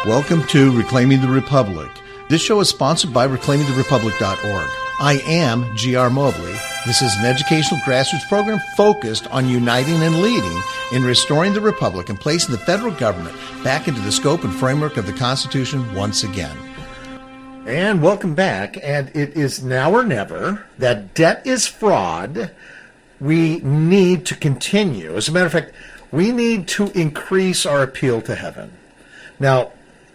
Welcome to Reclaiming the Republic. This show is sponsored by reclaimingtherepublic.org. I am G.R. Mobley. This is an educational grassroots program focused on uniting and leading in restoring the Republic and placing the federal government back into the scope and framework of the Constitution once again. And welcome back. And it is now or never that debt is fraud. We need to continue. As a matter of fact, we need to increase our appeal to heaven. Now,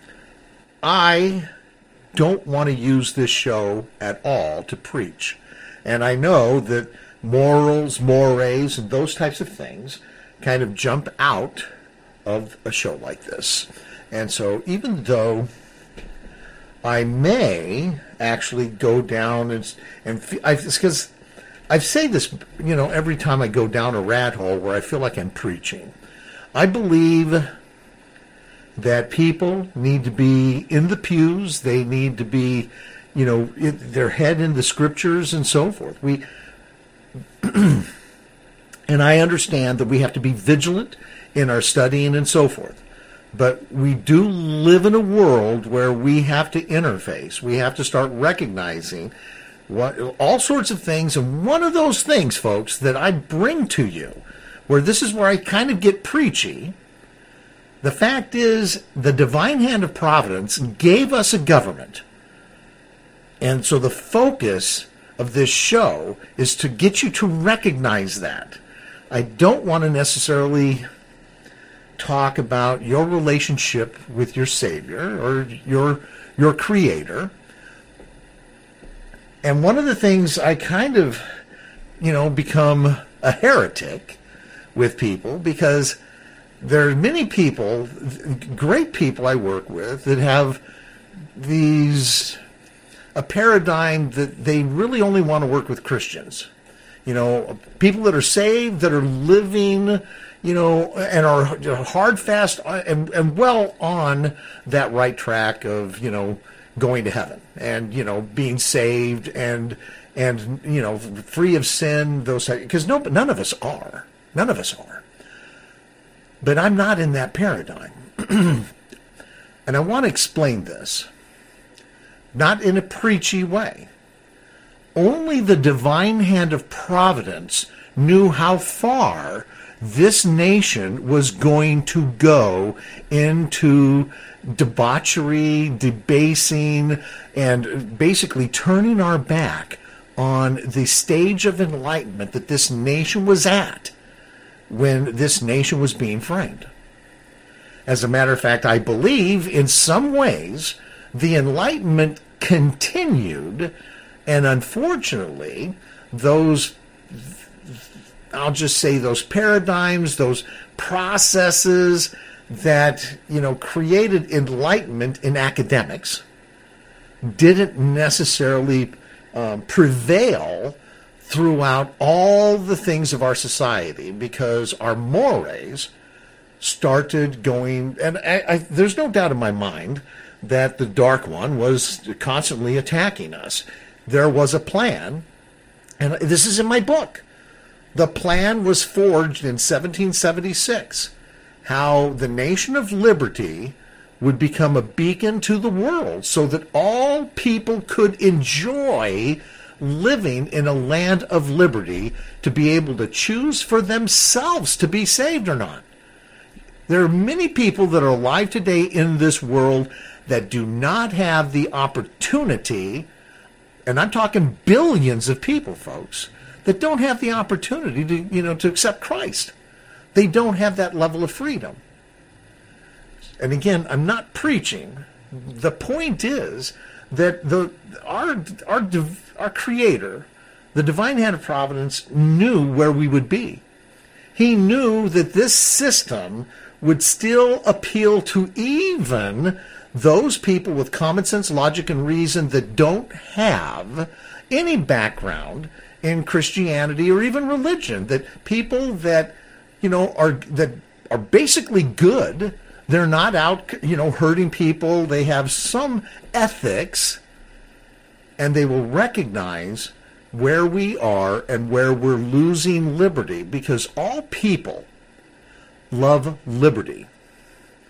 I don't want to use this show at all to preach. And I know that morals, mores, and those types of things kind of jump out of a show like this. And so even though I may actually go down because I say this, every time I go down a rat hole where I feel like I'm preaching. I believe that people need to be in the pews. They need to be, their head in the scriptures and so forth. And I understand that we have to be vigilant in our studying and so forth. But we do live in a world where we have to interface. We have to start recognizing all sorts of things. And one of those things, folks, that I bring to you, where this is where I kind of get preachy, the fact is, the divine hand of providence gave us a government. And so the focus of this show is to get you to recognize that. I don't want to necessarily talk about your relationship with your Savior or your Creator. And one of the things I kind of, become a heretic with people, because there are many people, great people I work with, that have a paradigm that they really only want to work with Christians. People that are saved, that are living, and are hard, fast, and well on that right track of, going to heaven and, being saved and free of sin, those types, because none of us are. None of us are. But I'm not in that paradigm. And I want to explain this. Not in a preachy way. Only the divine hand of providence knew how far this nation was going to go into debauchery, debasing, and basically turning our back on the stage of enlightenment that this nation was at when this nation was being framed. As a matter of fact, I believe in some ways the Enlightenment continued, and unfortunately, those paradigms, those processes that, created enlightenment in academics didn't necessarily prevail throughout all the things of our society, because our mores started going, and there's no doubt in my mind that the Dark One was constantly attacking us. There was a plan, and this is in my book. The plan was forged in 1776, how the nation of liberty would become a beacon to the world so that all people could enjoy living in a land of liberty, to be able to choose for themselves to be saved or not. There are many people that are alive today in this world that do not have the opportunity, and I'm talking billions of people, folks, that don't have the opportunity to accept Christ. They don't have that level of freedom. And again, I'm not preaching. The point is that our Creator, the divine hand of providence, knew where we would be. He knew that this system would still appeal to even those people with common sense, logic, and reason that don't have any background in Christianity or even religion. That people that are basically good. They're not out, hurting people. They have some ethics, and they will recognize where we are and where we're losing liberty, because all people love liberty.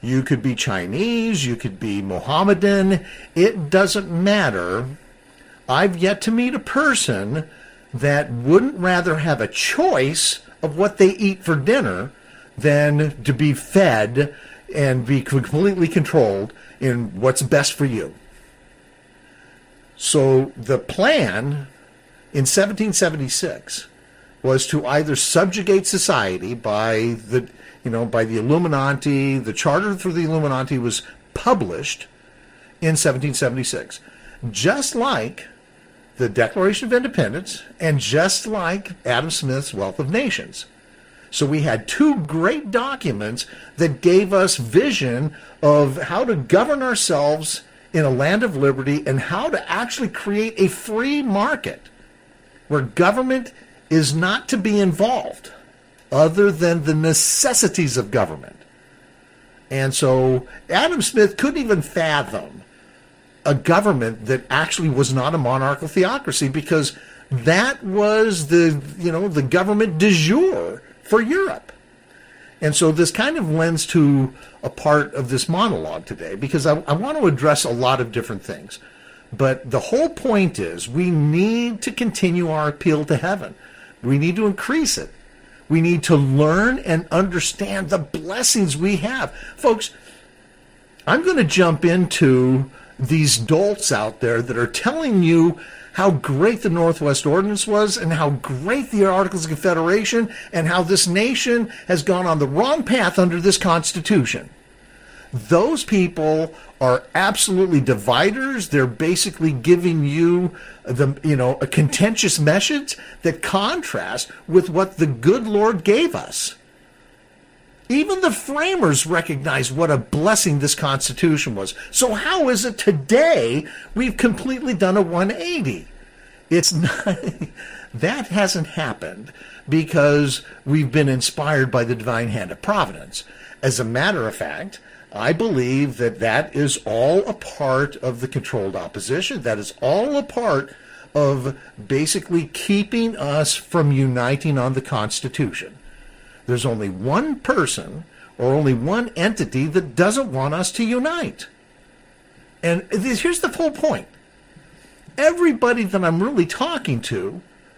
You could be Chinese, you could be Mohammedan. It doesn't matter. I've yet to meet a person that wouldn't rather have a choice of what they eat for dinner than to be fed and be completely controlled in what's best for you. So the plan in 1776 was to either subjugate society by the Illuminati. The charter for the Illuminati was published in 1776, just like the Declaration of Independence and just like Adam Smith's Wealth of Nations. So we had two great documents that gave us vision of how to govern ourselves in a land of liberty and how to actually create a free market where government is not to be involved other than the necessities of government. And so Adam Smith couldn't even fathom a government that actually was not a monarchical theocracy, because that was the government de jure for Europe. And so this kind of lends to a part of this monologue today, because I want to address a lot of different things. But the whole point is we need to continue our appeal to heaven. We need to increase it. We need to learn and understand the blessings we have. Folks, I'm going to jump into these dolts out there that are telling you how great the Northwest Ordinance was and how great the Articles of Confederation and how this nation has gone on the wrong path under this Constitution. Those people are absolutely dividers. They're basically giving you a contentious message that contrasts with what the good Lord gave us. Even the framers recognized what a blessing this Constitution was. So how is it today we've completely done a 180? It's not, that hasn't happened because we've been inspired by the divine hand of providence. As a matter of fact, I believe that is all a part of the controlled opposition. That is all a part of basically keeping us from uniting on the Constitution. There's only one person or only one entity that doesn't want us to unite. And here's the whole point. Everybody that I'm really talking to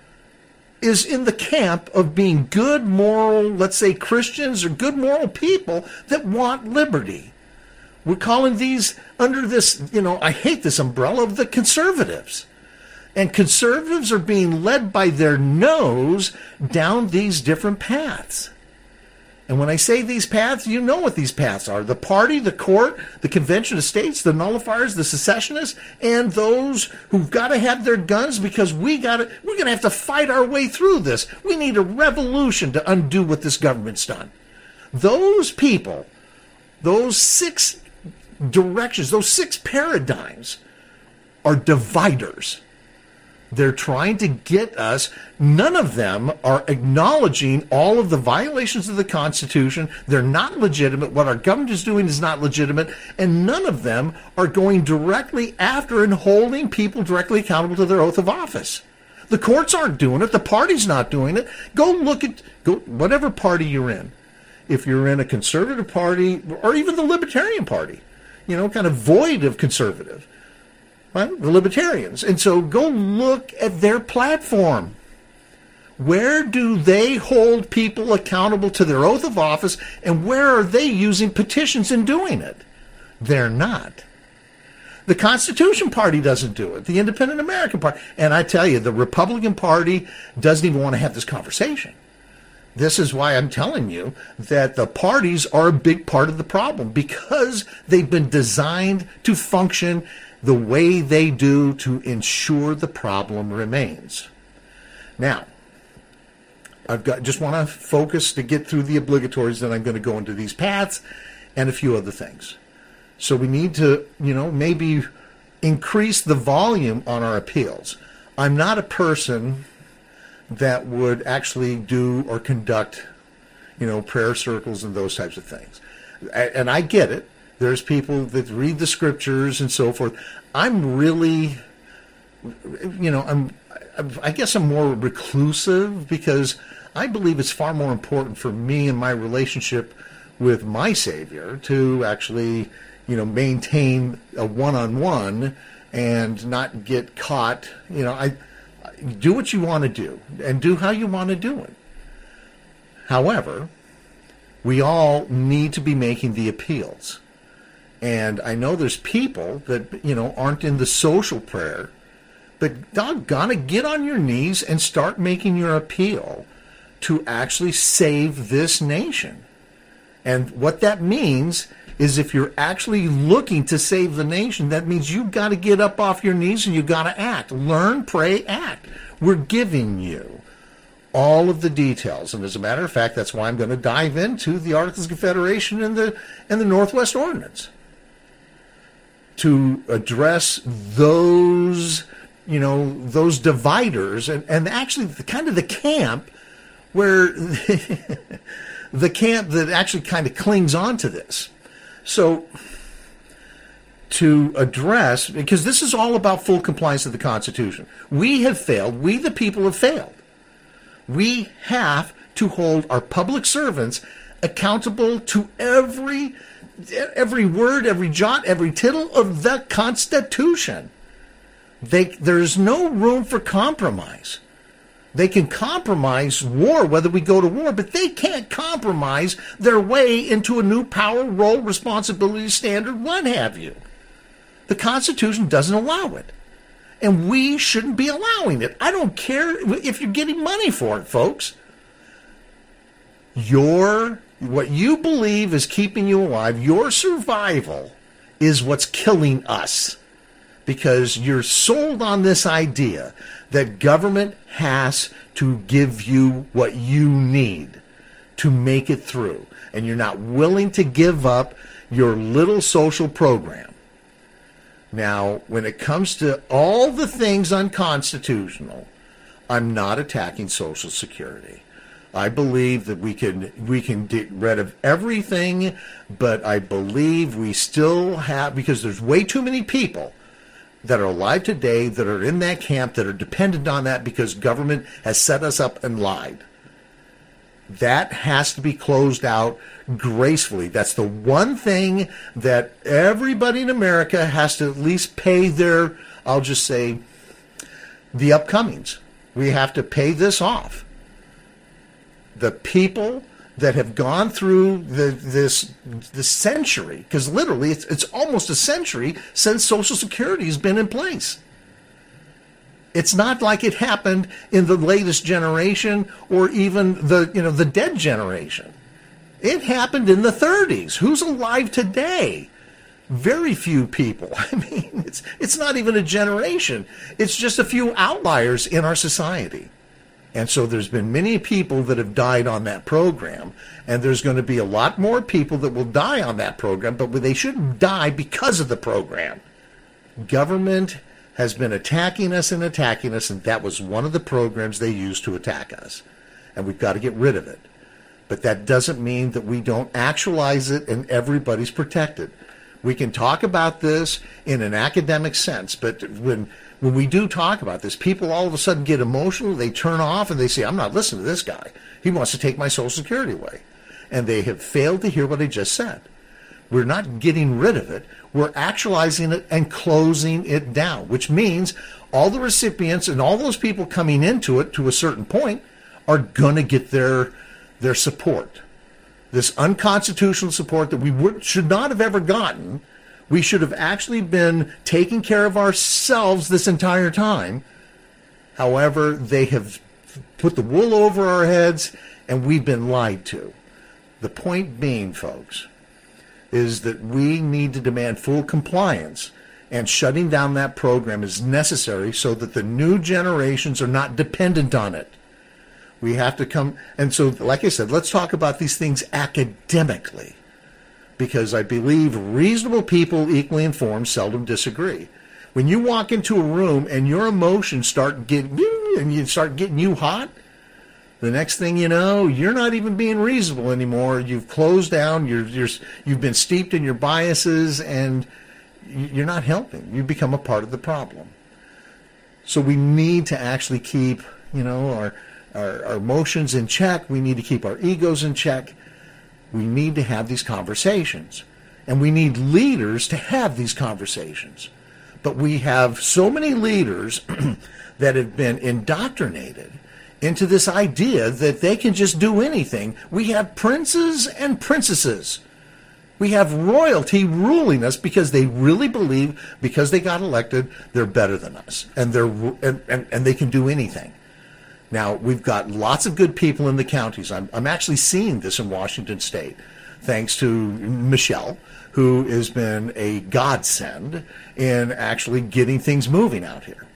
is in the camp of being good, moral, let's say Christians or good moral people that want liberty. We're calling these under this, I hate this umbrella of the conservatives. And conservatives are being led by their nose down these different paths. And when I say these paths, you know what these paths are. The party, the court, the convention of states, the nullifiers, the secessionists, and those who've got to have their guns because we're going to have to fight our way through this. We need a revolution to undo what this government's done. Those people, those 6 directions, those 6 paradigms are dividers. They're trying to get us. None of them are acknowledging all of the violations of the Constitution. They're not legitimate. What our government is doing is not legitimate. And none of them are going directly after and holding people directly accountable to their oath of office. The courts aren't doing it. The party's not doing it. Go whatever party you're in. If you're in a conservative party or even the Libertarian Party, kind of void of conservative. Right? The Libertarians. And so go look at their platform. Where do they hold people accountable to their oath of office, and where are they using petitions and doing it? They're not. The Constitution Party doesn't do it. The Independent American Party. And I tell you, the Republican Party doesn't even want to have this conversation. This is why I'm telling you that the parties are a big part of the problem, because they've been designed to function the way they do to ensure the problem remains. Now, just want to focus to get through the obligatories, then I'm going to go into these paths and a few other things. So we need to, maybe increase the volume on our appeals. I'm not a person that would actually do or conduct, prayer circles and those types of things. And I get it. There's people that read the scriptures and so forth. I'm really, I guess I'm more reclusive, because I believe it's far more important for me and my relationship with my Savior to actually, maintain a one-on-one and not get caught. I do what you want to do and do how you want to do it. However, we all need to be making the appeals. And I know there's people that, aren't in the social prayer, but doggone it, get on your knees and start making your appeal to actually save this nation. And what that means is if you're actually looking to save the nation, that means you've got to get up off your knees and you've got to act. Learn, pray, act. We're giving you all of the details. And as a matter of fact, that's why I'm going to dive into the Articles of Confederation and the Northwest Ordinance to address those, those dividers and actually kind of the camp where the camp that actually kind of clings on to this. So to address, because this is all about full compliance with the Constitution. We have failed. We, the people, have failed. We have to hold our public servants accountable to every word, every jot, every tittle of the Constitution. There's no room for compromise. They can compromise war, whether we go to war, but they can't compromise their way into a new power, role, responsibility, standard, what have you. The Constitution doesn't allow it. And we shouldn't be allowing it. I don't care if you're getting money for it, folks. What you believe is keeping you alive, your survival, is what's killing us. Because you're sold on this idea that government has to give you what you need to make it through. And you're not willing to give up your little social program. Now, when it comes to all the things unconstitutional, I'm not attacking Social Security. I believe that we can get rid of everything, but I believe we still have, because there's way too many people that are alive today that are in that camp that are dependent on that because government has set us up and lied. That has to be closed out gracefully. That's the one thing that everybody in America has to at least pay their, I'll just say, the upcomings. We have to pay this off. The people that have gone through this century, because literally it's almost a century since Social Security has been in place. It's not like it happened in the latest generation or even the dead generation. It happened in the 30s. Who's alive today? Very few people. I mean, it's not even a generation. It's just a few outliers in our society. And so there's been many people that have died on that program, and there's going to be a lot more people that will die on that program, but they shouldn't die because of the program. Government has been attacking us, and that was one of the programs they used to attack us. And we've got to get rid of it. But that doesn't mean that we don't actualize it and everybody's protected. We can talk about this in an academic sense, but when we do talk about this, people all of a sudden get emotional, they turn off, and they say, I'm not listening to this guy. He wants to take my Social Security away. And they have failed to hear what I just said. We're not getting rid of it. We're actualizing it and closing it down, which means all the recipients and all those people coming into it to a certain point are going to get their support. This unconstitutional support that we should not have ever gotten. We should have actually been taking care of ourselves this entire time. However, they have put the wool over our heads, and we've been lied to. The point being, folks, is that we need to demand full compliance, and shutting down that program is necessary so that the new generations are not dependent on it. We have to come, and so, like I said, let's talk about these things academically, because I believe reasonable people, equally informed, seldom disagree. When you walk into a room and your emotions start getting you hot, the next thing you know, you're not even being reasonable anymore. You've closed down. You've been steeped in your biases, and you're not helping. You become a part of the problem. So we need to actually keep, our emotions in check. We need to keep our egos in check. We need to have these conversations. And we need leaders to have these conversations. But we have so many leaders that have been indoctrinated into this idea that they can just do anything. We have princes and princesses. We have royalty ruling us because they really believe, because they got elected, they're better than us, and they can do anything. Now, we've got lots of good people in the counties. I'm actually seeing this in Washington State, thanks to Michelle, who has been a godsend in actually getting things moving out here.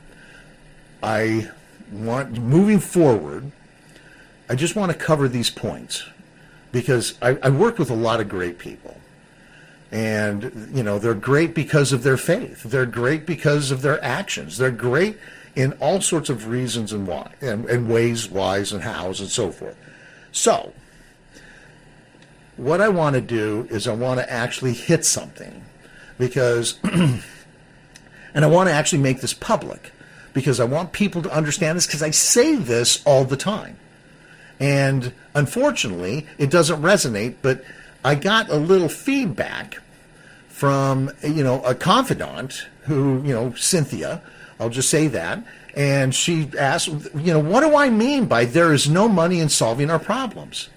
Moving forward, I just want to cover these points because I worked with a lot of great people. And, you know, they're great because of their faith. They're great because of their actions. They're great in all sorts of reasons and why, and ways, whys, and hows, and so forth. So, what I want to do is I want to actually hit something because, and I want to actually make this public because I want people to understand this because I say this all the time. And unfortunately, it doesn't resonate, but I got a little feedback from, you know, a confidant who, you know, Cynthia, I'll just say that, and she asked, you know, what do I mean by there is no money in solving our problems?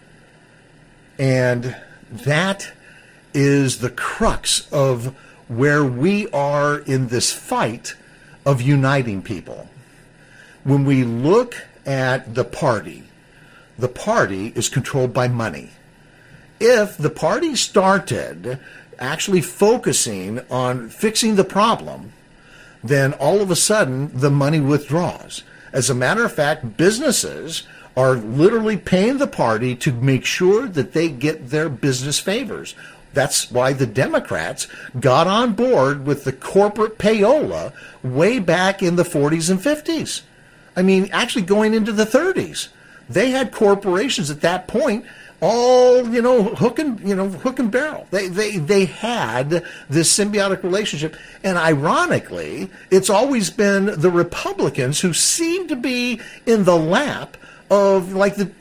And that is the crux of where we are in this fight of uniting people. When we look at the party is controlled by money. If the party started actually focusing on fixing the problem, then all of a sudden the money withdraws. As a matter of fact, businesses are literally paying the party to make sure that they get their business favors. That's why the Democrats got on board with the corporate payola way back in the 40s and 50s. I mean, actually going into the 30s. They had corporations at that point all, you know, hook and barrel. They had this symbiotic relationship. And ironically, it's always been the Republicans who seem to be in the lap of, like, the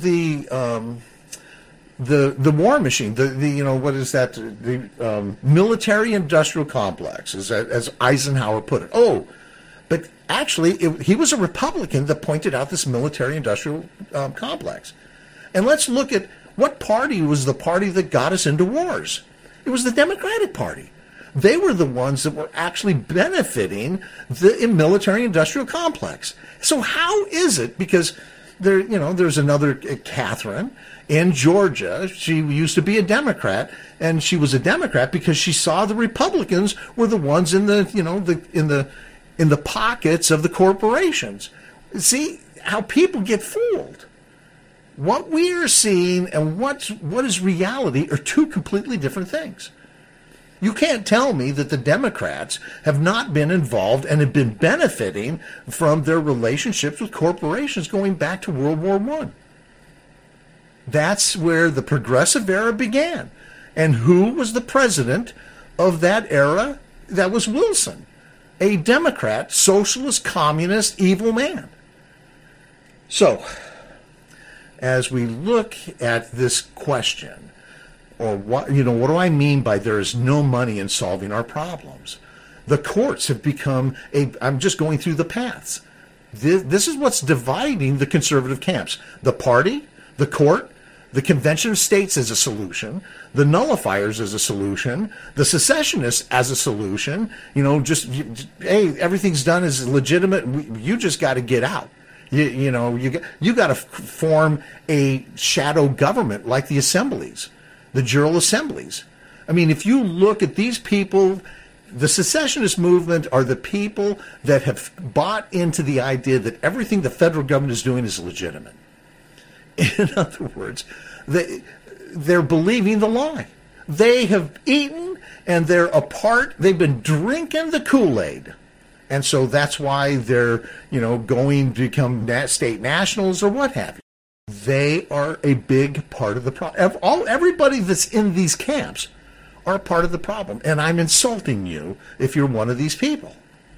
war machine, what is that? The military industrial complex, as Eisenhower put it. Oh, but actually, he was a Republican that pointed out this military industrial complex. And let's look at what party was the party that got us into wars. It was the Democratic Party. They were the ones that were actually benefiting the military industrial complex. So how is it? Because there's another Catherine in Georgia. She used to be a Democrat, and she was a Democrat because she saw the Republicans were the ones in the pockets of the corporations. See how people get fooled. What we are seeing and what is reality are two completely different things. You can't tell me that the Democrats have not been involved and have been benefiting from their relationships with corporations going back to World War I. That's where the progressive era began. And who was the president of that era? That was Wilson, a Democrat, socialist, communist, evil man. So, as we look at this question, or what do I mean by there is no money in solving our problems? The courts have become I'm just going through the paths. This is what's dividing the conservative camps. The party, the court, the Convention of States as a solution, the nullifiers as a solution, the secessionists as a solution. Hey, everything's done as legitimate. You just got to get out. You got to form a shadow government like the assemblies, the General Assemblies. I mean, if you look at these people, the secessionist movement are the people that have bought into the idea that everything the federal government is doing is legitimate. In other words, they're believing the lie. They have eaten and they're apart. They've been drinking the Kool-Aid. And so that's why they're, going to become state nationals or what have you. They are a big part of the problem. Everybody that's in these camps are part of the problem. And I'm insulting you if you're one of these people.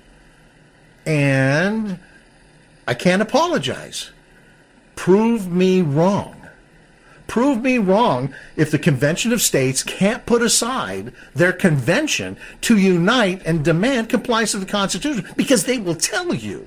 And I can't apologize. Prove me wrong. Prove me wrong if the Convention of States can't put aside their convention to unite and demand compliance with the Constitution, because they will tell you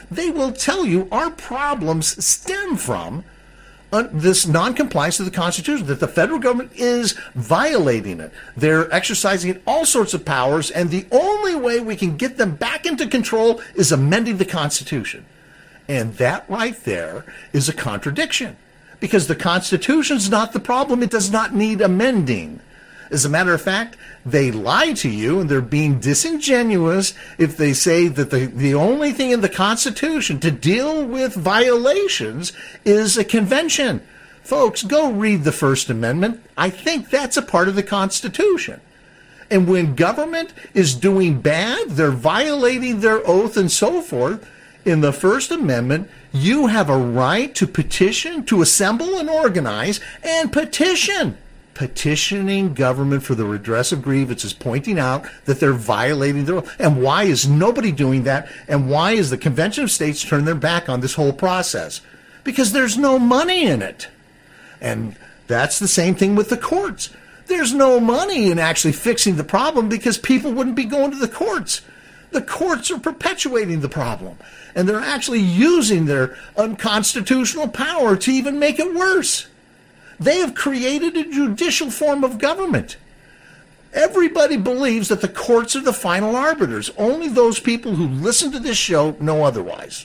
our problems stem from this non-compliance to the Constitution, that the federal government is violating it. They're exercising all sorts of powers, and the only way we can get them back into control is amending the Constitution. And that right there is a contradiction, because the Constitution's not the problem. It does not need amending. As a matter of fact, they lie to you, and they're being disingenuous if they say that the only thing in the Constitution to deal with violations is a convention. Folks, go read the First Amendment. I think that's a part of the Constitution. And when government is doing bad, they're violating their oath and so forth, in the First Amendment, you have a right to petition, to assemble and organize and petition. Petitioning government for the redress of grievances, pointing out that they're violating their oath. And why is nobody doing that? And why is the Convention of States turned their back on this whole process? Because there's no money in it. And that's the same thing with the courts. There's no money in actually fixing the problem, because people wouldn't be going to the courts. The courts are perpetuating the problem. And they're actually using their unconstitutional power to even make it worse. They have created a judicial form of government. Everybody believes that the courts are the final arbiters. Only those people who listen to this show know otherwise.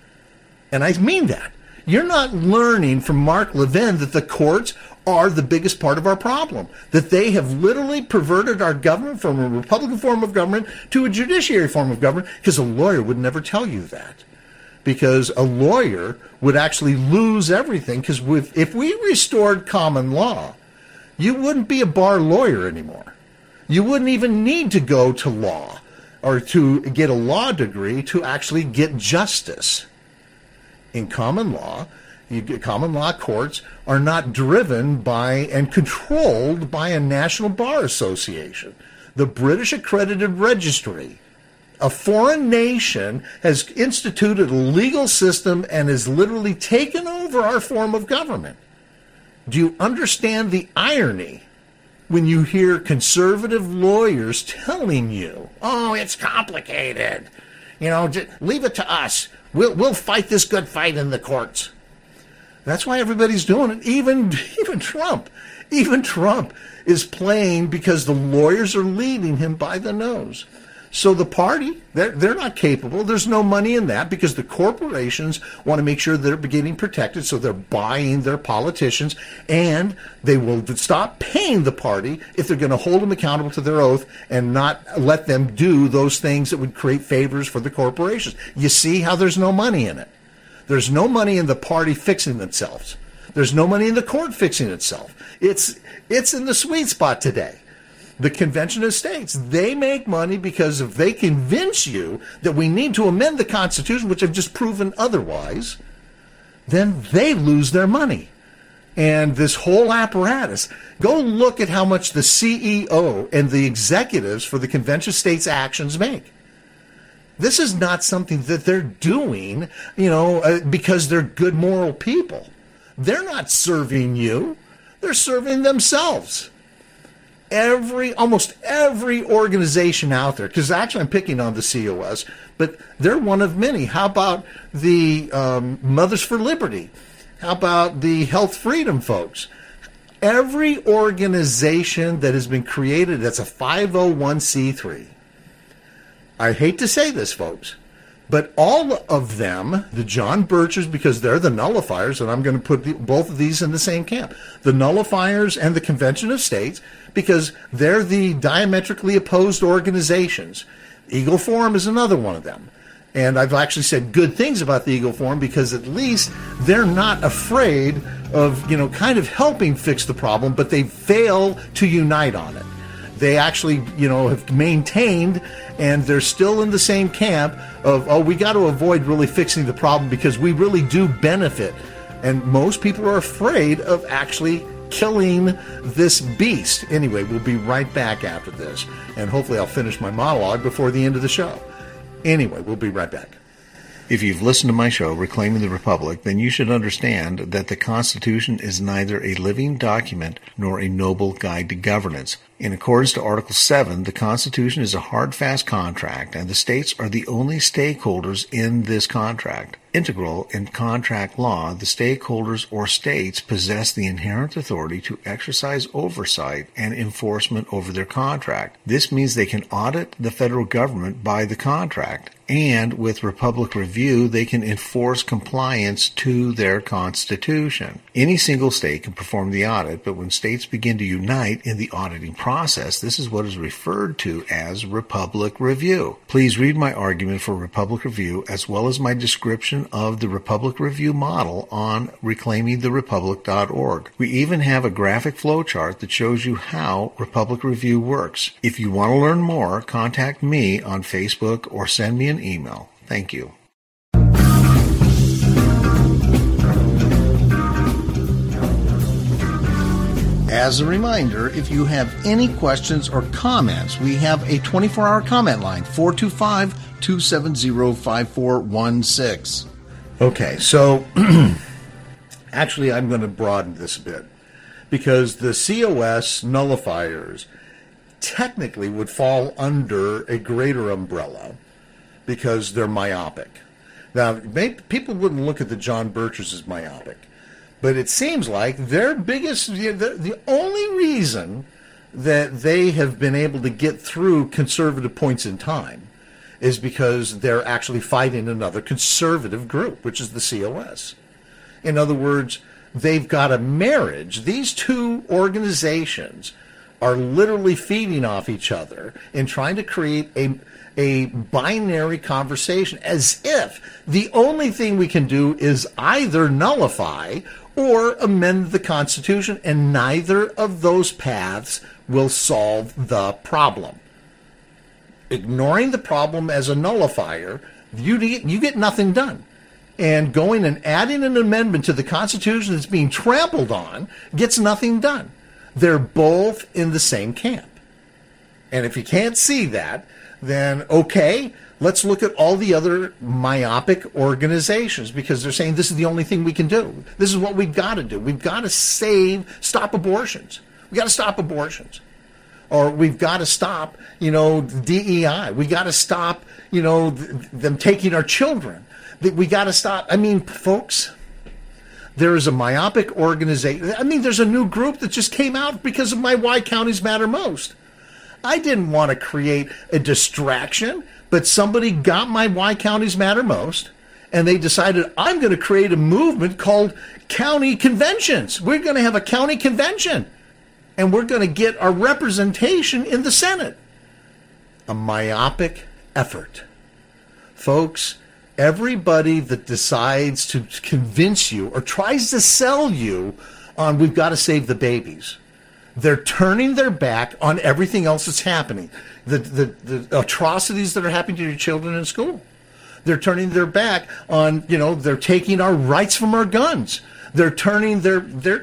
And I mean that. You're not learning from Mark Levin that the courts are the biggest part of our problem, that they have literally perverted our government from a Republican form of government to a judiciary form of government, because a lawyer would never tell you that. Because a lawyer would actually lose everything, because if we restored common law, you wouldn't be a bar lawyer anymore. You wouldn't even need to go to law or to get a law degree to actually get justice. In common law, common law courts are not driven by and controlled by a national bar association. The British Accredited Registry, a foreign nation, has instituted a legal system and has literally taken over our form of government. Do you understand the irony when you hear conservative lawyers telling you, oh, it's complicated, just leave it to us. We'll fight this good fight in the courts. That's why everybody's doing it. Even Trump. Even Trump is playing because the lawyers are leading him by the nose. So the party, they're not capable. There's no money in that, because the corporations want to make sure they're getting protected, so they're buying their politicians, and they will stop paying the party if they're going to hold them accountable to their oath and not let them do those things that would create favors for the corporations. You see how there's no money in it. There's no money in the party fixing themselves. There's no money in the court fixing itself. It's in the sweet spot today. The Convention of States, they make money because if they convince you that we need to amend the Constitution, which I've just proven otherwise, then they lose their money. And this whole apparatus, go look at how much the CEO and the executives for the Convention of States actions make. This is not something that they're doing, because they're good moral people. They're not serving you. They're serving themselves. Almost every organization out there, because actually I'm picking on the COS, but they're one of many. How about the Mothers for Liberty? How about the Health Freedom folks? Every organization that has been created that's a 501c3. I hate to say this, folks, but all of them, the John Birchers, because they're the nullifiers, and I'm going to put both of these in the same camp, the nullifiers and the Convention of States, because they're the diametrically opposed organizations. Eagle Forum is another one of them. And I've actually said good things about the Eagle Forum, because at least they're not afraid of, kind of helping fix the problem, but they fail to unite on it. They actually, have maintained, and they're still in the same camp of, we got to avoid really fixing the problem because we really do benefit. And most people are afraid of actually killing this beast. Anyway, we'll be right back after this, and hopefully I'll finish my monologue before the end of the show. Anyway, we'll be right back. If you've listened to my show, Reclaiming the Republic, then you should understand that the Constitution is neither a living document nor a noble guide to governance. In accordance to Article 7, the Constitution is a hard, fast contract, and the states are the only stakeholders in this contract. Integral in contract law, the stakeholders or states possess the inherent authority to exercise oversight and enforcement over their contract. This means they can audit the federal government by the contract, and with Republic Review, they can enforce compliance to their Constitution. Any single state can perform the audit, but when states begin to unite in the auditing process, this is what is referred to as Republic Review. Please read my argument for Republic Review as well as my description of the Republic Review model on reclaimingtherepublic.org. We even have a graphic flowchart that shows you how Republic Review works. If you want to learn more, contact me on Facebook or send me an email. Thank you. As a reminder, if you have any questions or comments, we have a 24-hour comment line, 425-270-5416. Okay, so actually I'm going to broaden this a bit because the COS nullifiers technically would fall under a greater umbrella because they're myopic. Now, people wouldn't look at the John Birchers as myopic, but it seems like their biggest, the only reason that they have been able to get through conservative points in time is because they're actually fighting another conservative group, which is the COS. In other words, they've got a marriage. These two organizations are literally feeding off each other and trying to create a binary conversation as if the only thing we can do is either nullify or amend the Constitution, and neither of those paths will solve the problem. Ignoring the problem as a nullifier, you get nothing done. And going and adding an amendment to the Constitution that's being trampled on gets nothing done. They're both in the same camp. And if you can't see that, then okay, let's look at all the other myopic organizations because they're saying this is the only thing we can do. This is what we've got to do. We've got to stop abortions. We've got to stop abortions. Or we've got to stop, DEI. We got to stop, them taking our children. We got to stop. I mean, folks, there is a myopic organization. I mean, there's a new group that just came out because of my Why Counties Matter Most. I didn't want to create a distraction, but somebody got my Why Counties Matter Most, and they decided I'm going to create a movement called county conventions. We're going to have a county convention. And we're going to get our representation in the Senate. A myopic effort. Folks, everybody that decides to convince you or tries to sell you on we've got to save the babies, they're turning their back on everything else that's happening. The atrocities that are happening to your children in school. They're turning their back on, they're taking our rights from our guns. They're turning their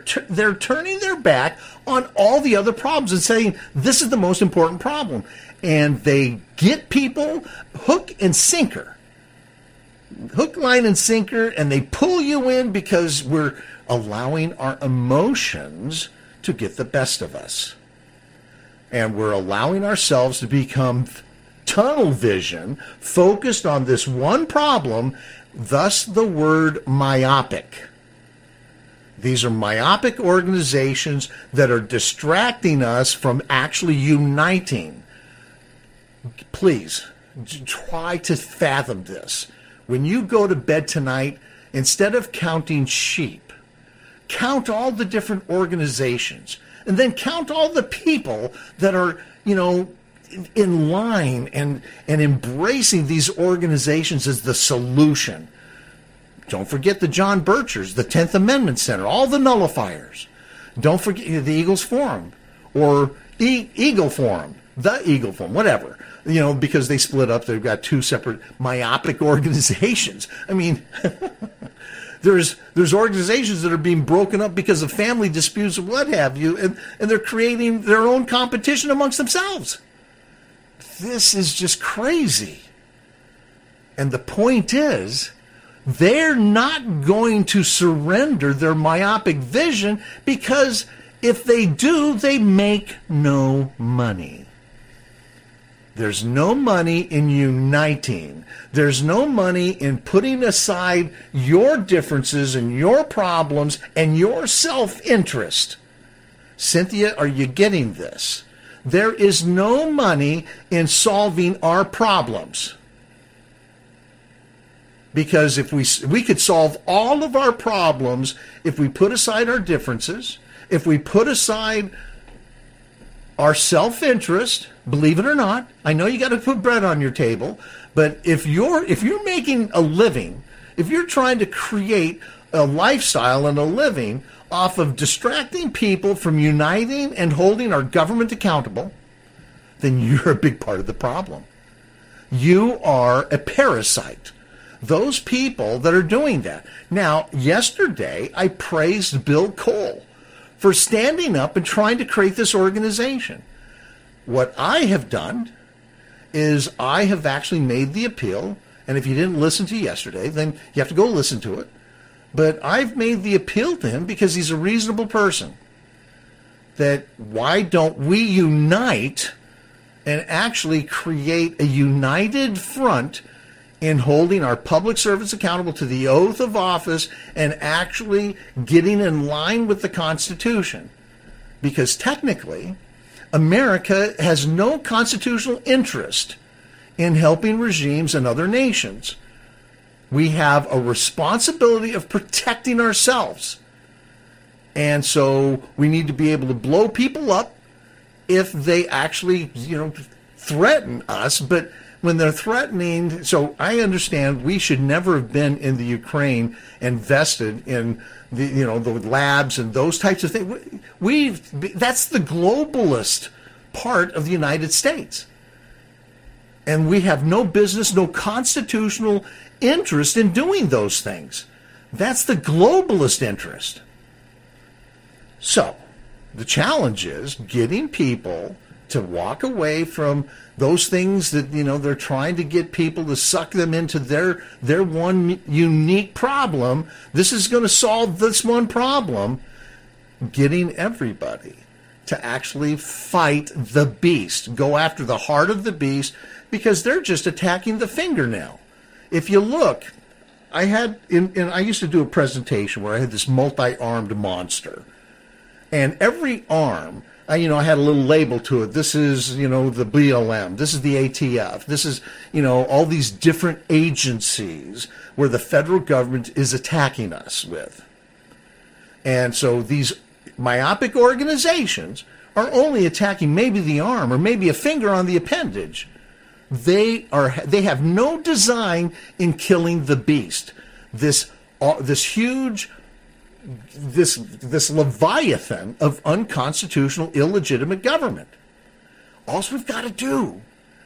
back on all the other problems and saying this is the most important problem. And they get people hook, line, and sinker, and they pull you in because we're allowing our emotions to get the best of us. And we're allowing ourselves to become tunnel vision, focused on this one problem, thus the word myopic. These are myopic organizations that are distracting us from actually uniting. Please, try to fathom this. When you go to bed tonight, instead of counting sheep, count all the different organizations, and then count all the people that are, in line and embracing these organizations as the solution. Don't forget the John Birchers, the 10th Amendment Center, all the nullifiers. Don't forget the Eagles Forum or Eagle Forum, the Eagle Forum, whatever. Because they split up, they've got two separate myopic organizations. I mean, there's organizations that are being broken up because of family disputes or what have you, and they're creating their own competition amongst themselves. This is just crazy. And the point is, they're not going to surrender their myopic vision, because if they do, they make no money. There's no money in uniting. There's no money in putting aside your differences and your problems and your self-interest. Cynthia, are you getting this? There is no money in solving our problems. Because if we could solve all of our problems if we put aside our differences, if we put aside our self-interest, believe it or not. I know you got to put bread on your table, but if you're making a living, if you're trying to create a lifestyle and a living off of distracting people from uniting and holding our government accountable, then you're a big part of the problem. You are a parasite. Those people that are doing that. Now, yesterday, I praised Bill Cole for standing up and trying to create this organization. What I have done is I have actually made the appeal, and if you didn't listen to yesterday, then you have to go listen to it. But I've made the appeal to him because he's a reasonable person. That why don't we unite and actually create a united front in holding our public servants accountable to the oath of office and actually getting in line with the Constitution. Because technically, America has no constitutional interest in helping regimes in other nations. We have a responsibility of protecting ourselves. And so we need to be able to blow people up if they actually, threaten us. But when they're threatening, so I understand we should never have been in the Ukraine invested in the labs and those types of things. That's the globalist part of the United States. And we have no business, no constitutional interest in doing those things. That's the globalist interest. So the challenge is getting people to walk away from those things that, they're trying to get people to suck them into their one unique problem. This is going to solve this one problem. Getting everybody to actually fight the beast, go after the heart of the beast, because they're just attacking the fingernail. If you look, I used to do a presentation where I had this multi-armed monster, and every arm, I had a little label to it. This is, the BLM. This is the ATF. This is, all these different agencies where the federal government is attacking us with. And so these myopic organizations are only attacking maybe the arm or maybe a finger on the appendage. They have no design in killing the beast. This huge, this leviathan of unconstitutional, illegitimate government. All we've got to do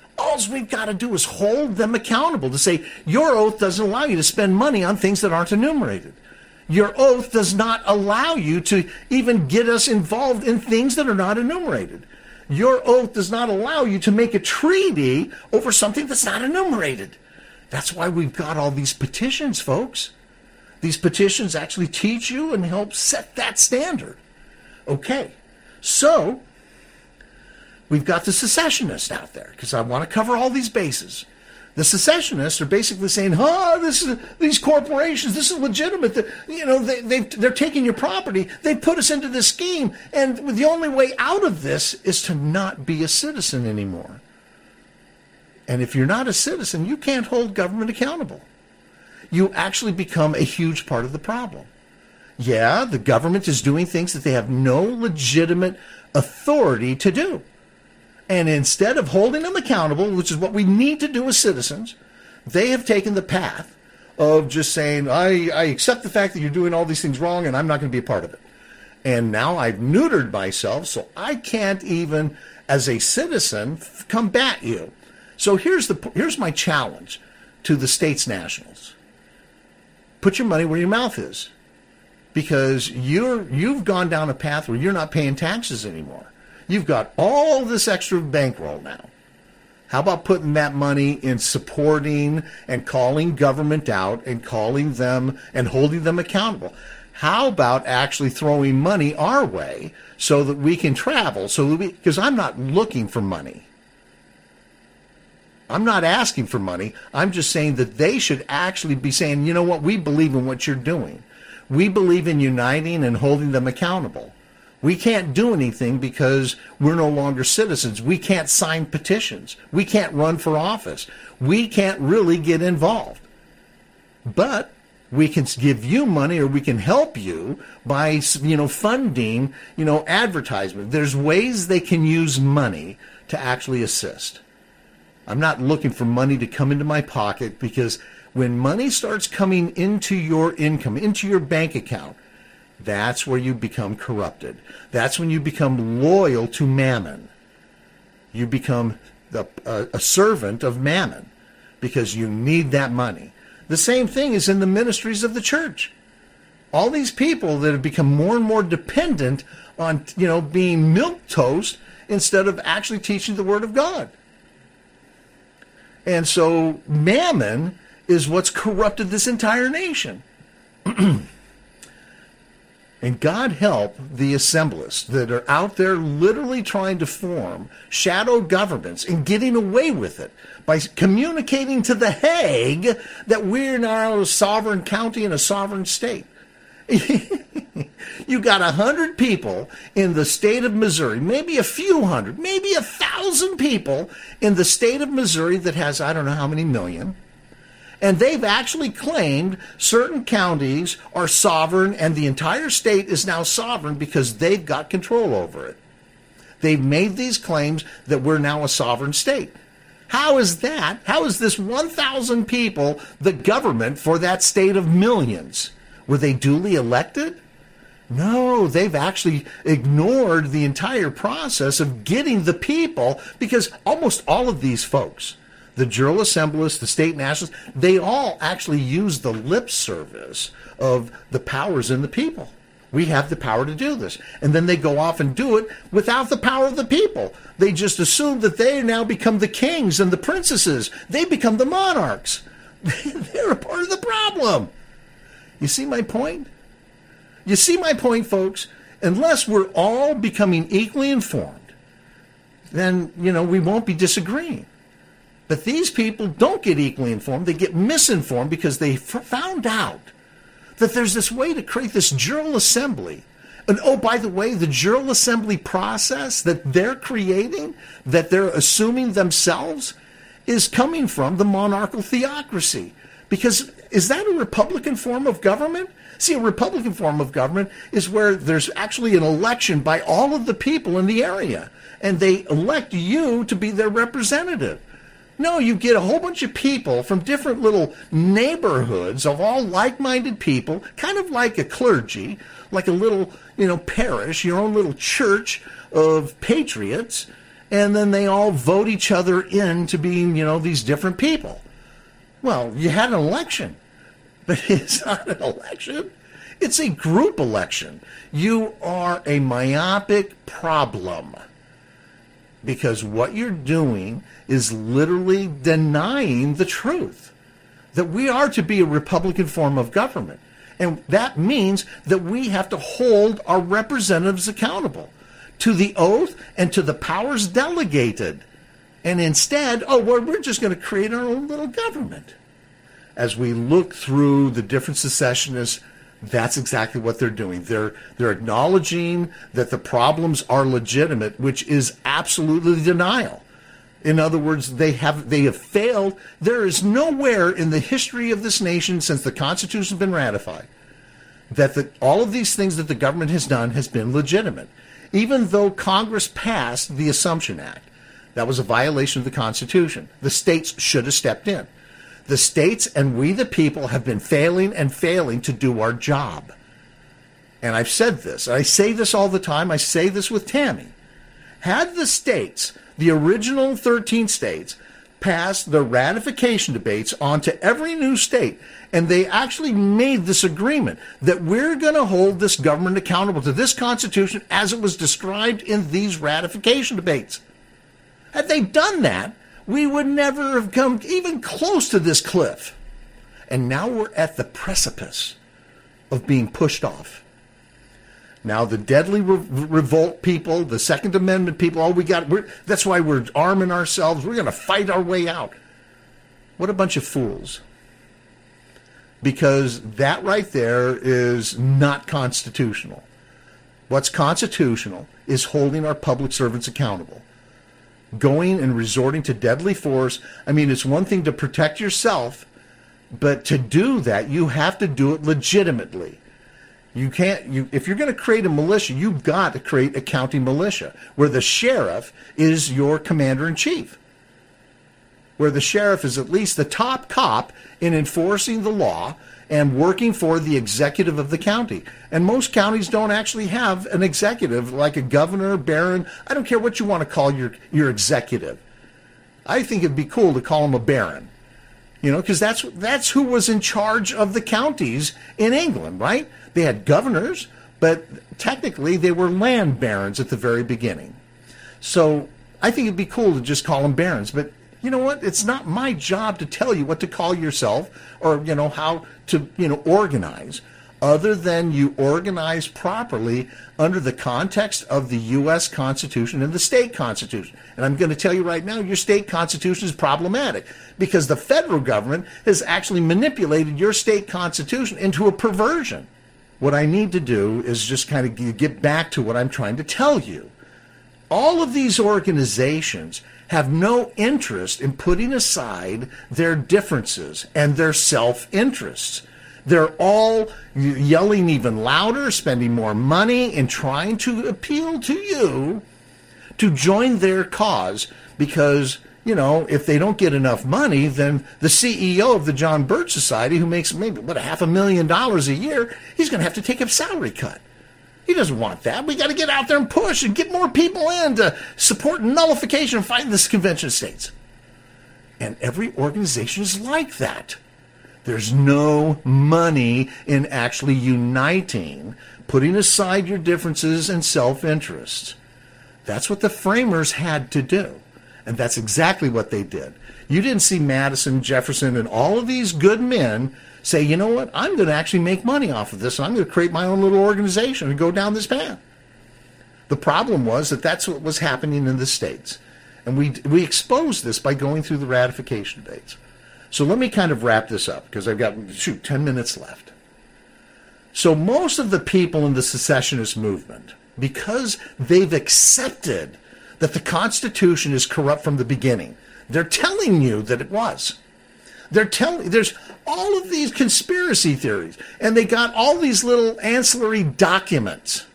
is hold them accountable to say, your oath doesn't allow you to spend money on things that aren't enumerated. Your oath does not allow you to even get us involved in things that are not enumerated. Your oath does not allow you to make a treaty over something that's not enumerated. That's why we've got all these petitions, folks. These petitions actually teach you and help set that standard. Okay, so we've got the secessionists out there, because I want to cover all these bases. The secessionists are basically saying, these corporations, this is legitimate. They're taking your property. They put us into this scheme. And the only way out of this is to not be a citizen anymore. And if you're not a citizen, you can't hold government accountable. You actually become a huge part of the problem. Yeah, the government is doing things that they have no legitimate authority to do. And instead of holding them accountable, which is what we need to do as citizens, they have taken the path of just saying, I accept the fact that you're doing all these things wrong and I'm not going to be a part of it. And now I've neutered myself, so I can't even, as a citizen, combat you. So here's my challenge to the states nationals. Put your money where your mouth is, because you've gone down a path where you're not paying taxes anymore. You've got all this extra bankroll now. How about putting that money in supporting and calling government out and calling them and holding them accountable? How about actually throwing money our way so that we can travel? Because I'm not looking for money. I'm not asking for money. I'm just saying that they should actually be saying, you know what, we believe in what you're doing. We believe in uniting and holding them accountable. We can't do anything because we're no longer citizens. We can't sign petitions. We can't run for office. We can't really get involved. But we can give you money, or we can help you by, funding, advertisement. There's ways they can use money to actually assist. I'm not looking for money to come into my pocket, because when money starts coming into your income, into your bank account, that's where you become corrupted. That's when you become loyal to mammon. You become a servant of mammon because you need that money. The same thing is in the ministries of the church. All these people that have become more and more dependent on, being milquetoast instead of actually teaching the Word of God. And so mammon is what's corrupted this entire nation. And God help the assemblists that are out there literally trying to form shadow governments and getting away with it by communicating to The Hague that we're now a sovereign county and a sovereign state. You got 100 people in the state of Missouri, maybe a few hundred, maybe 1,000 people in the state of Missouri that has, I don't know how many million. And they've actually claimed certain counties are sovereign and the entire state is now sovereign because they've got control over it. They've made these claims that we're now a sovereign state. How is that? How is this 1,000 people the government for that state of millions? Were they duly elected? No, they've actually ignored the entire process of getting the people, because almost all of these folks, the General Assemblies, the state nationalists, they all actually use the lip service of the powers in the people. We have the power to do this. And then they go off and do it without the power of the people. They just assume that they now become the kings and the princesses. They become the monarchs. They're a part of the problem. You see my point? You see my point, folks? Unless we're all becoming equally informed, then, we won't be disagreeing. But these people don't get equally informed. They get misinformed because they found out that there's this way to create this General Assembly. And oh, by the way, the General Assembly process that they're creating, that they're assuming themselves, is coming from the monarchical theocracy. Because is that a Republican form of government? See, a Republican form of government is where there's actually an election by all of the people in the area, and they elect you to be their representative. No, you get a whole bunch of people from different little neighborhoods of all like-minded people, kind of like a clergy, like a little, parish, your own little church of patriots, and then they all vote each other into being, these different people. Well, you had an election, but it's not an election. It's a group election. You are a myopic problem. Because what you're doing is literally denying the truth that we are to be a Republican form of government. And that means that we have to hold our representatives accountable to the oath and to the powers delegated. And instead, we're just going to create our own little government. As we look through the different secessionists, that's exactly what they're doing. They're acknowledging that the problems are legitimate, which is absolutely denial. In other words, they have failed. There is nowhere in the history of this nation since the Constitution has been ratified that all of these things that the government has done has been legitimate. Even though Congress passed the Assumption Act, that was a violation of the Constitution. The states should have stepped in. The states and we the people have been failing to do our job. And I've said this. I say this all the time. I say this with Tammy. Had the states, the original 13 states, passed the ratification debates onto every new state, and they actually made this agreement that we're going to hold this government accountable to this Constitution as it was described in these ratification debates. Had they done that, we would never have come even close to this cliff. And now we're at the precipice of being pushed off. Now the deadly revolt people, the Second Amendment people, that's why we're arming ourselves. We're going to fight our way out. What a bunch of fools. Because that right there is not constitutional. What's constitutional is holding our public servants accountable. Going and resorting to deadly force. I mean, it's one thing to protect yourself, but to do that, you have to do it legitimately. You can't. If you're going to create a militia, you've got to create a county militia where the sheriff is your commander-in-chief, where the sheriff is at least the top cop in enforcing the law and working for the executive of the county. And most counties don't actually have an executive like a governor, baron. I don't care what you want to call your executive. I think it'd be cool to call him a baron, because that's who was in charge of the counties in England, right? They had governors, but technically they were land barons at the very beginning. So I think it'd be cool to just call them barons, but you know what? It's not my job to tell you what to call yourself or, how to, organize, other than you organize properly under the context of the U.S. Constitution and the state constitution. And I'm going to tell you right now, your state constitution is problematic because the federal government has actually manipulated your state constitution into a perversion. What I need to do is just kind of get back to what I'm trying to tell you. All of these organizations have no interest in putting aside their differences and their self-interests. They're all yelling even louder, spending more money, and trying to appeal to you to join their cause because, if they don't get enough money, then the CEO of the John Birch Society, who makes maybe, $500,000 a year, he's going to have to take a salary cut. He doesn't want that. We got to get out there and push and get more people in to support nullification and fight this Convention of States. And every organization is like that. There's no money in actually uniting, putting aside your differences and self-interest. That's what the framers had to do. And that's exactly what they did. You didn't see Madison, Jefferson, and all of these good men say, you know what, I'm going to actually make money off of this, and I'm going to create my own little organization and go down this path. The problem was that that's what was happening in the states. And we exposed this by going through the ratification debates. So let me kind of wrap this up, because I've got, 10 minutes left. So most of the people in the secessionist movement, because they've accepted that the Constitution is corrupt from the beginning, they're telling you that it was. There's all of these conspiracy theories, and they got all these little ancillary documents.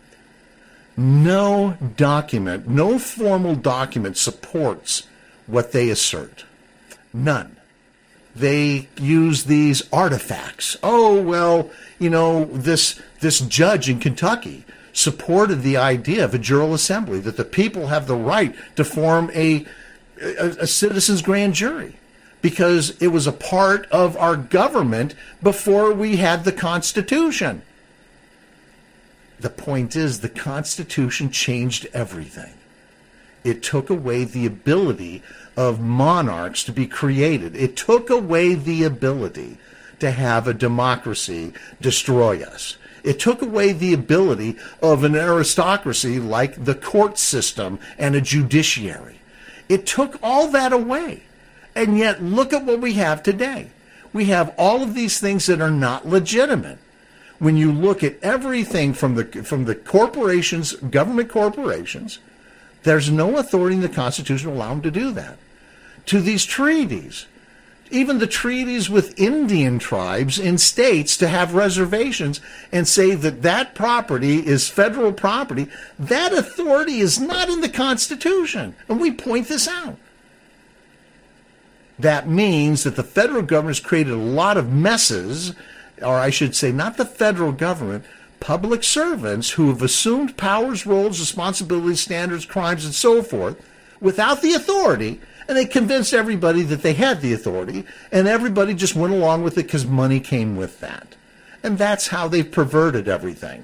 No document, no formal document supports what they assert. None. They use these artifacts. Oh, well, this judge in Kentucky supported the idea of a jural assembly, that the people have the right to form a citizen's grand jury, because it was a part of our government before we had the Constitution. The point is, the Constitution changed everything. It took away the ability of monarchs to be created. It took away the ability to have a democracy destroy us. It took away the ability of an aristocracy like the court system and a judiciary. It took all that away. And yet, look at what we have today. We have all of these things that are not legitimate. When you look at everything from the corporations, government corporations, there's no authority in the Constitution to allow them to do that. To these treaties, even the treaties with Indian tribes in states to have reservations and say that property is federal property, that authority is not in the Constitution. And we point this out. That means that the federal government has created a lot of messes, or I should say not the federal government, public servants who have assumed powers, roles, responsibilities, standards, crimes, and so forth without the authority, and they convinced everybody that they had the authority, and everybody just went along with it because money came with that. And that's how they've perverted everything.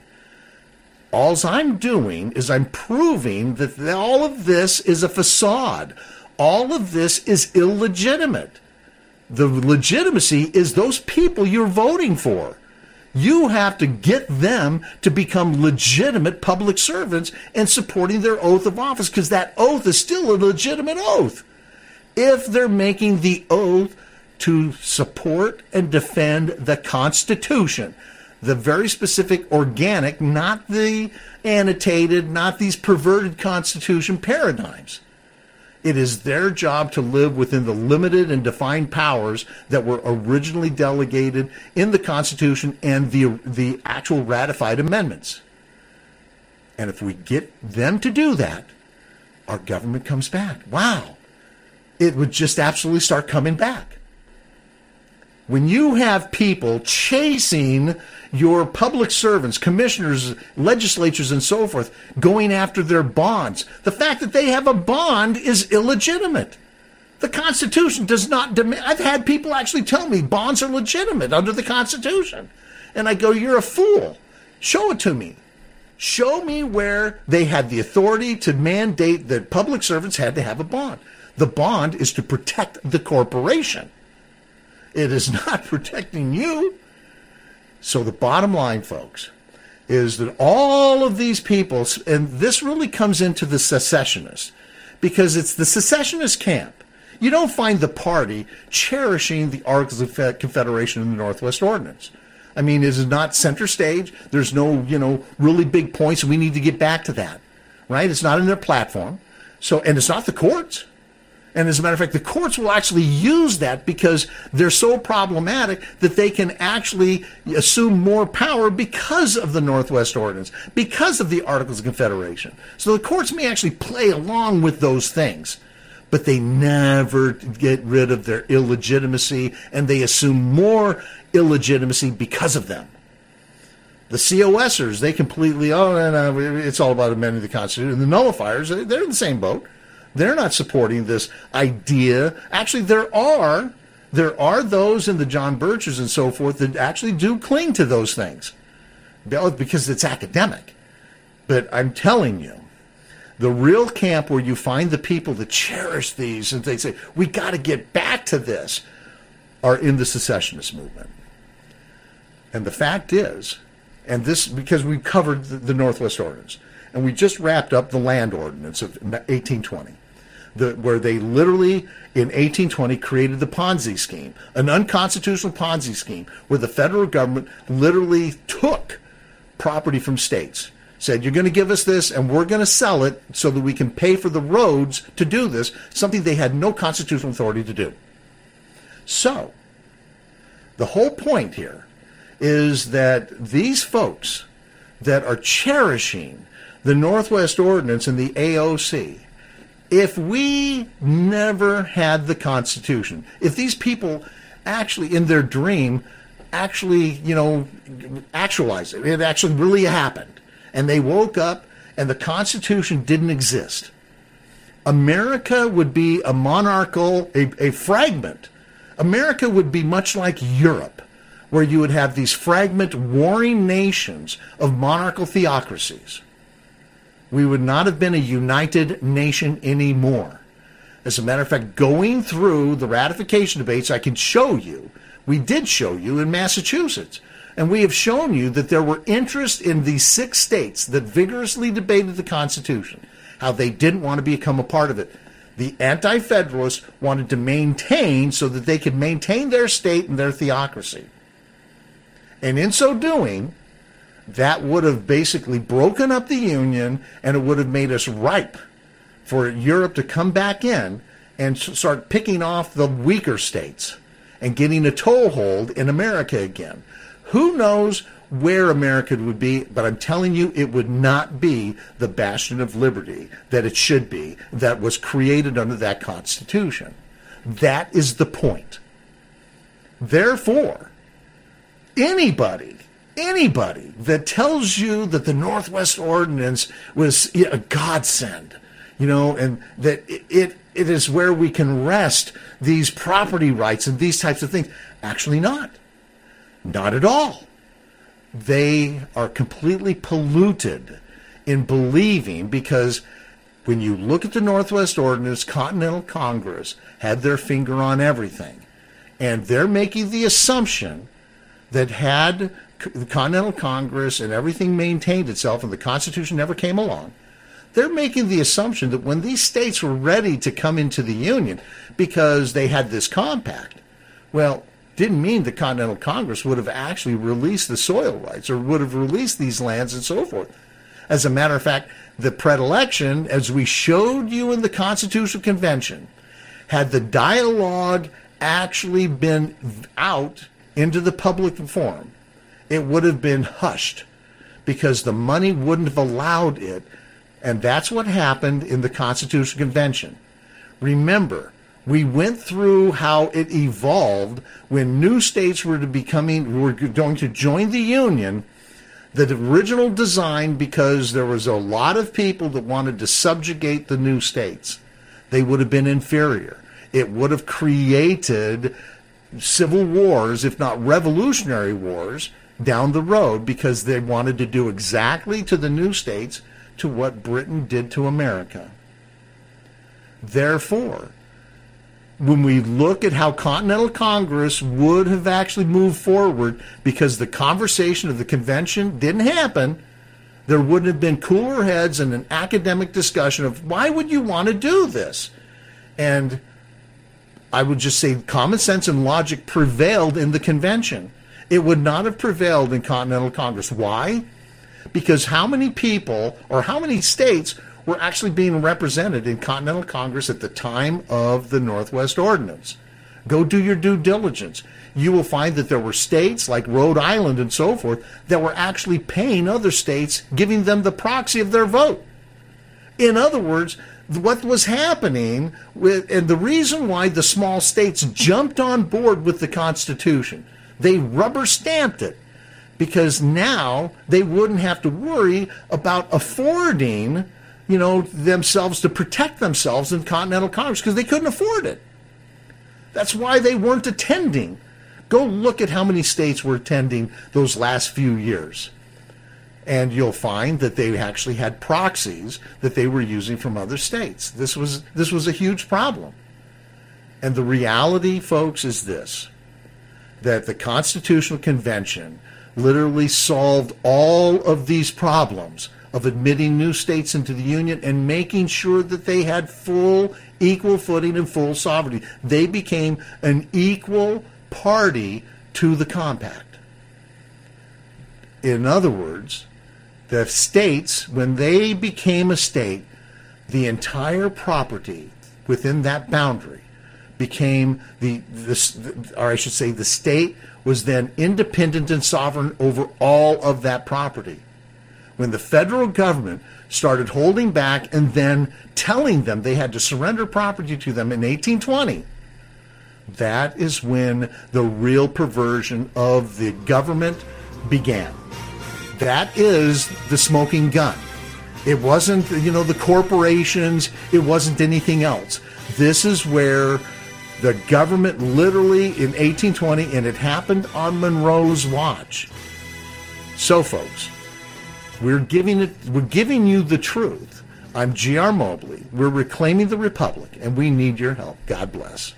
All I'm doing is I'm proving that all of this is a facade. all of this is illegitimate. The legitimacy is those people you're voting for. You have to get them to become legitimate public servants and supporting their oath of office, because that oath is still a legitimate oath. If they're making the oath to support and defend the Constitution, the very specific organic, not the annotated, not these perverted Constitution paradigms. It is their job to live within the limited and defined powers that were originally delegated in the Constitution and the actual ratified amendments. And if we get them to do that, our government comes back. Wow. It would just absolutely start coming back. When you have people chasing your public servants, commissioners, legislatures, and so forth, going after their bonds, the fact that they have a bond is illegitimate. The Constitution does not demand. I've had people actually tell me bonds are legitimate under the Constitution. And I go, you're a fool. Show it to me. Show me where they had the authority to mandate that public servants had to have a bond. The bond is to protect the corporation. It is not protecting you. So the bottom line, folks, is that all of these people, and this really comes into the secessionists, because it's the secessionist camp. You don't find the party cherishing the Articles of Confederation in the Northwest Ordinance. I mean, it is not center stage. There's no, really big points. We need to get back to that, right? It's not in their platform. So, and it's not the courts. And as a matter of fact, the courts will actually use that because they're so problematic that they can actually assume more power because of the Northwest Ordinance, because of the Articles of Confederation. So the courts may actually play along with those things, but they never get rid of their illegitimacy, and they assume more illegitimacy because of them. The COSers, they completely, it's all about amending the Constitution. And the nullifiers, they're in the same boat. They're not supporting this idea. Actually, there are those in the John Birchers and so forth that actually do cling to those things because it's academic. But I'm telling you, the real camp where you find the people that cherish these and they say, we got to get back to this, are in the secessionist movement. And the fact is, and this because we covered the Northwest Ordinance, and we just wrapped up the Land Ordinance of 1820. Where they literally, in 1820, created the Ponzi scheme, an unconstitutional Ponzi scheme, where the federal government literally took property from states, said, you're going to give us this, and we're going to sell it so that we can pay for the roads to do this, something they had no constitutional authority to do. So, the whole point here is that these folks that are cherishing the Northwest Ordinance and the AOC, if we never had the Constitution, if these people actually, in their dream, actually, actualize it, it actually really happened, and they woke up and the Constitution didn't exist, America would be a monarchical, a fragment. America would be much like Europe, where you would have these fragment warring nations of monarchical theocracies. We would not have been a united nation anymore. As a matter of fact, going through the ratification debates, I can show you, we did show you in Massachusetts, and we have shown you that there were interests in these 6 states that vigorously debated the Constitution, how they didn't want to become a part of it. The Anti-Federalists wanted to maintain so that they could maintain their state and their theocracy. And in so doing, that would have basically broken up the Union, and it would have made us ripe for Europe to come back in and start picking off the weaker states and getting a toehold in America again. Who knows where America would be, but I'm telling you, it would not be the bastion of liberty that it should be, that was created under that Constitution. That is the point. Therefore, anybody that tells you that the Northwest Ordinance was a godsend, and that it is where we can rest these property rights and these types of things, actually not. Not at all. They are completely polluted in believing, because when you look at the Northwest Ordinance, Continental Congress had their finger on everything. And they're making the assumption that had the Continental Congress and everything maintained itself and the Constitution never came along, they're making the assumption that when these states were ready to come into the Union because they had this compact, well, didn't mean the Continental Congress would have actually released the soil rights or would have released these lands and so forth. As a matter of fact, the predilection, as we showed you in the Constitutional Convention, had the dialogue actually been out into the public forum, it would have been hushed because the money wouldn't have allowed it. And that's what happened in the Constitutional Convention. Remember, we went through how it evolved when new states were going to join the Union. The original design, because there was a lot of people that wanted to subjugate the new states, they would have been inferior. It would have created civil wars, if not revolutionary wars, down the road because they wanted to do exactly to the new states to what Britain did to America. Therefore, when we look at how Continental Congress would have actually moved forward, because the conversation of the convention didn't happen, there wouldn't have been cooler heads and an academic discussion of why would you want to do this? And I would just say common sense and logic prevailed in the convention. It would not have prevailed in Continental Congress. Why? Because how many people or how many states were actually being represented in Continental Congress at the time of the Northwest Ordinance? Go do your due diligence. You will find that there were states like Rhode Island and so forth that were actually paying other states, giving them the proxy of their vote. In other words, what was happening, and the reason why the small states jumped on board with the Constitution, they rubber stamped it, because now they wouldn't have to worry about affording themselves to protect themselves in Continental Congress because they couldn't afford it. That's why they weren't attending. Go look at how many states were attending those last few years. And you'll find that they actually had proxies that they were using from other states. This was a huge problem. And the reality, folks, is this, that the Constitutional Convention literally solved all of these problems of admitting new states into the Union and making sure that they had full, equal footing and full sovereignty. They became an equal party to the compact. In other words, the states, when they became a state, the entire property within that boundary became the state was then independent and sovereign over all of that property. When the federal government started holding back and then telling them they had to surrender property to them in 1820, that is when the real perversion of the government began. That is the smoking gun. It wasn't, the corporations. It wasn't anything else. This is where the government literally in 1820, and it happened on Monroe's watch. So, folks, we're giving you the truth. I'm G.R. Mobley. We're reclaiming the Republic, and we need your help. God bless.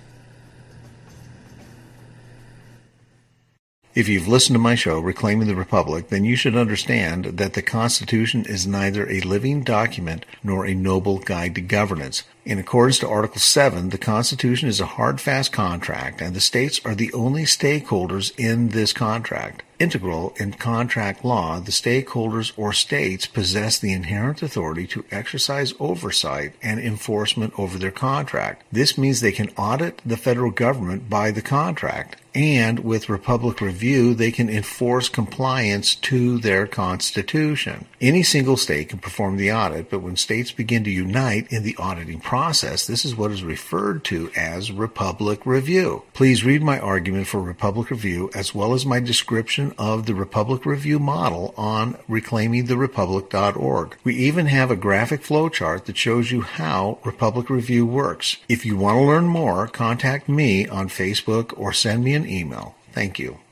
If you've listened to my show, Reclaiming the Republic, then you should understand that the Constitution is neither a living document nor a noble guide to governance. In accordance to Article 7, the Constitution is a hard, fast contract, and the states are the only stakeholders in this contract. Integral in contract law, the stakeholders or states possess the inherent authority to exercise oversight and enforcement over their contract. This means they can audit the federal government by the contract, and with Republic Review, they can enforce compliance to their Constitution. Any single state can perform the audit, but when states begin to unite in the auditing process, this is what is referred to as Republic Review. Please read my argument for Republic Review as well as my description of the Republic Review model on reclaimingtherepublic.org. We even have a graphic flowchart that shows you how Republic Review works. If you want to learn more, contact me on Facebook or send me an email. Thank you.